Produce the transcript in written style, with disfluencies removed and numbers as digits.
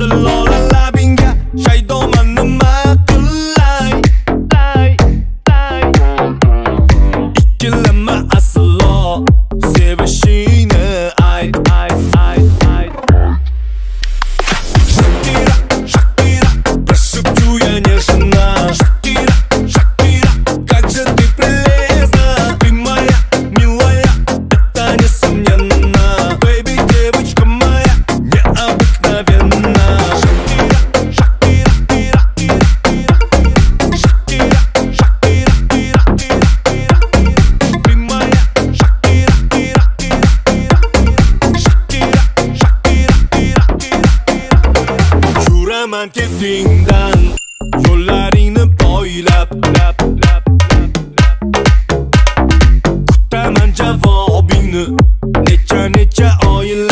aslo labingga shaydoman nima qilay. Ikkilama aslo sevishingni ayt. Shakira, прошу тебя нежно. Shakira, как же ты прелестна. Ты моя милая, это несомненно. Baby, девочка моя, необыкновенна. Shakira, ты моя Yuraman ketingdan yo'llaringni poylab, kutaman javobingni necha oylar.